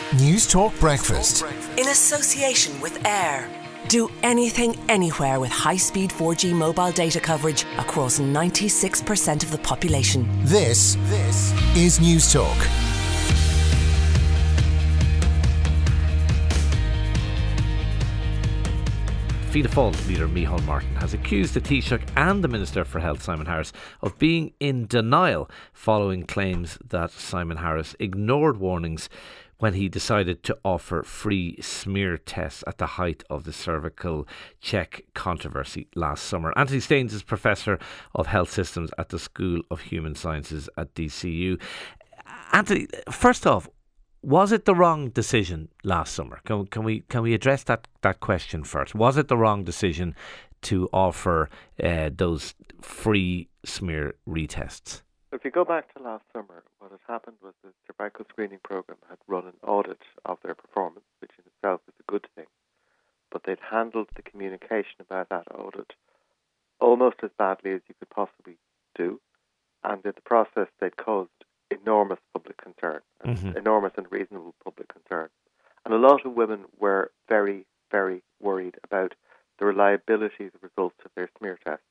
News Talk Breakfast. In association with Air. Do anything, anywhere with high-speed 4G mobile data coverage across 96% of the population. This is News Talk. Fianna Fáil leader Micheál Martin has accused the Taoiseach and the Minister for Health, Simon Harris, of being in denial following claims that Simon Harris ignored warnings when he decided to offer free smear tests at the height of the cervical check controversy last summer. Anthony Staines is Professor of Health Systems at the School of Human Sciences at DCU. Anthony, first off, was it the wrong decision last summer? Can we address that question first? Was it the wrong decision to offer those free smear retests? If you go back to last summer, what had happened was the cervical screening programme had run an audit of their performance, which in itself is a good thing. But they'd handled the communication about that audit almost as badly as you could possibly do. And in the process, they'd caused enormous public concern, enormous and reasonable public concern. And a lot of women were very, very worried about the reliability of the results of their smear tests.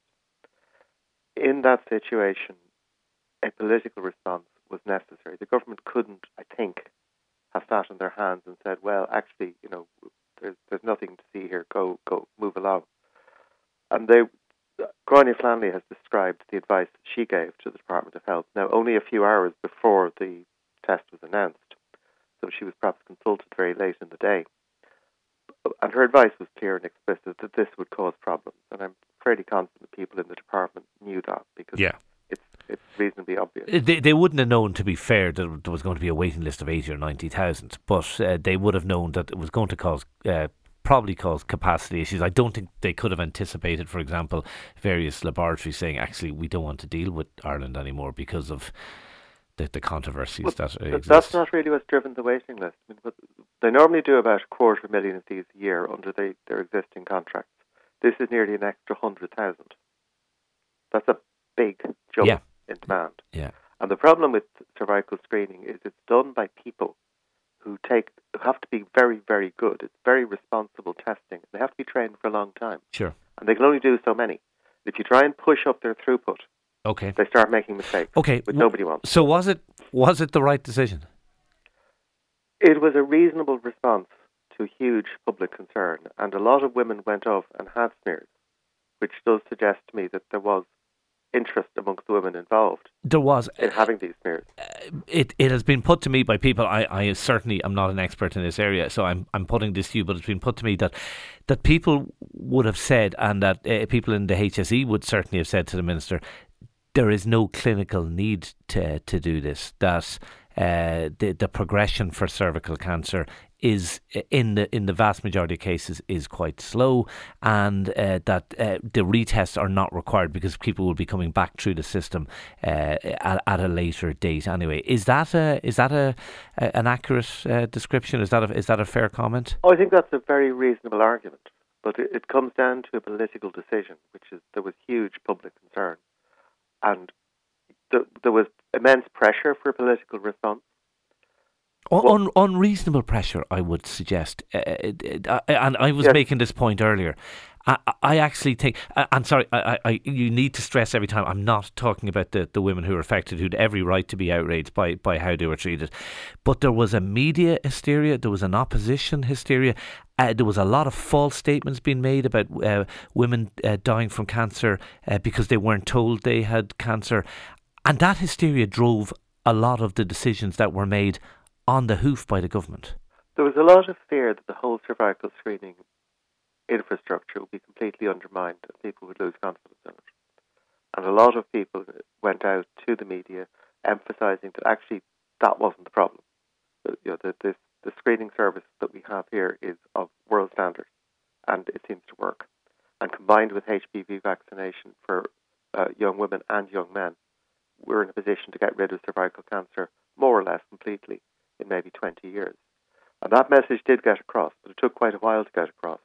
In that situation, a political response was necessary. The government couldn't, I think, have sat on their hands and said, well, actually, there's nothing to see here, go, move along. And Gráinne Flanagan has described the advice that she gave to the Department of Health, now only a few hours before the test was announced, so she was perhaps consulted very late in the day. And her advice was clear and explicit that this would cause problems, and I'm fairly confident people in the department knew that, because it's reasonably obvious. They wouldn't have known, to be fair, that there was going to be a waiting list of 80 or 90,000, but they would have known that it was going to probably cause capacity issues. I don't think they could have anticipated, for example, various laboratories saying, actually, we don't want to deal with Ireland anymore because of the controversies that exist. That's not really what's driven the waiting list. I mean, they normally do about 250,000 of these a year under their existing contracts. This is nearly an extra 100,000. That's a big jump in demand. Yeah. And the problem with cervical screening is it's done by people who have to be very, very good. It's very responsible testing. They have to be trained for a long time. Sure. And they can only do so many. If you try and push up their throughput, they start making mistakes, which nobody wants. So was it the right decision? It was a reasonable response to huge public concern, and a lot of women went off and had smears, which does suggest to me that there was interest amongst the women involved. There was in having these smears. It has been put to me by people. I certainly am not an expert in this area, so I'm putting this to you. But it's been put to me that people would have said, and that people in the HSE would certainly have said to the minister, there is no clinical need to do this. That the progression for cervical cancer is in the vast majority of cases is quite slow, and that the retests are not required because people will be coming back through the system at a later date. Anyway, is that an accurate description? Is that a fair comment? Oh, I think that's a very reasonable argument, but it comes down to a political decision, which is there was huge public concern, and there was immense pressure for a political response. Unreasonable pressure, I would suggest. And I was making this point earlier. I actually think, and sorry, you need to stress every time, I'm not talking about the women who were affected, who had every right to be outraged by how they were treated. But there was a media hysteria, there was an opposition hysteria. There was a lot of false statements being made about women dying from cancer because they weren't told they had cancer. And that hysteria drove a lot of the decisions that were made on the hoof by the government. There was a lot of fear that the whole cervical screening infrastructure would be completely undermined and people would lose confidence in it. And a lot of people went out to the media emphasising that actually that wasn't the problem. The screening service that we have here is of world standards and it seems to work. And combined with HPV vaccination for young women and young men, we're in a position to get rid of cervical cancer more or less completely in maybe 20 years. And that message did get across, but it took quite a while to get across.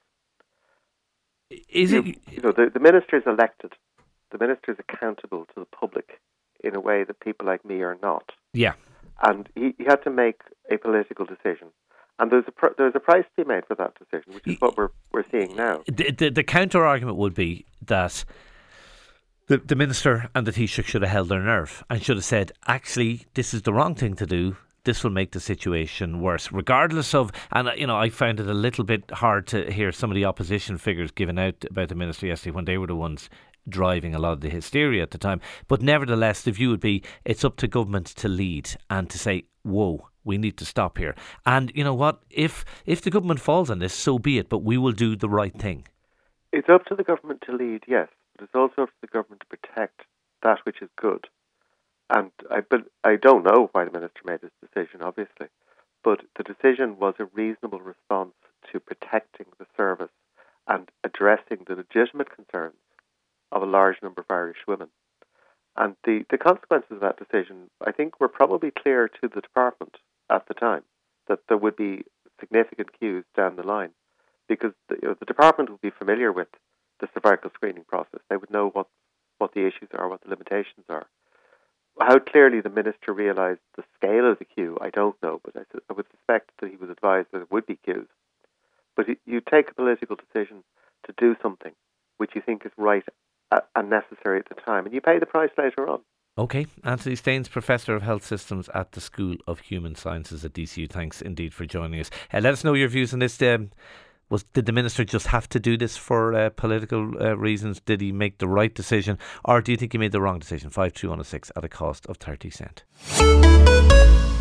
The minister is elected. The minister is accountable to the public in a way that people like me are not. Yeah. And he had to make a political decision. And there's a price to be made for that decision, which is what we're seeing now. The counter argument would be that the Minister and the Taoiseach should have held their nerve and should have said, actually, this is the wrong thing to do. This will make the situation worse, regardless of, and I found it a little bit hard to hear some of the opposition figures given out about the Minister yesterday when they were the ones driving a lot of the hysteria at the time. But nevertheless, the view would be it's up to government to lead and to say, whoa, we need to stop here. And you know what? If the government falls on this, so be it, but we will do the right thing. It's up to the government to lead, yes, but it's also up to the government to protect that which is good. And I don't know why the Minister made this decision, obviously, but the decision was a reasonable response to protecting the service and addressing the legitimate concerns of a large number of Irish women. And the consequences of that decision, I think, were probably clear to the department at the time, that there would be significant queues down the line, because the department would be familiar with the cervical screening process. They would know what the issues are, what the limitations are. How clearly the Minister realised the scale of the queue, I don't know, but I would suspect that he was advised that there would be queues. But you take a political decision to do something which you think is right and necessary at the time, and you pay the price later on. OK, Anthony Staines, Professor of Health Systems at the School of Human Sciences at DCU. Thanks indeed for joining us. Let us know your views on this. Did the Minister just have to do this for political reasons? Did he make the right decision? Or do you think he made the wrong decision? 53106 at a cost of 30 cents.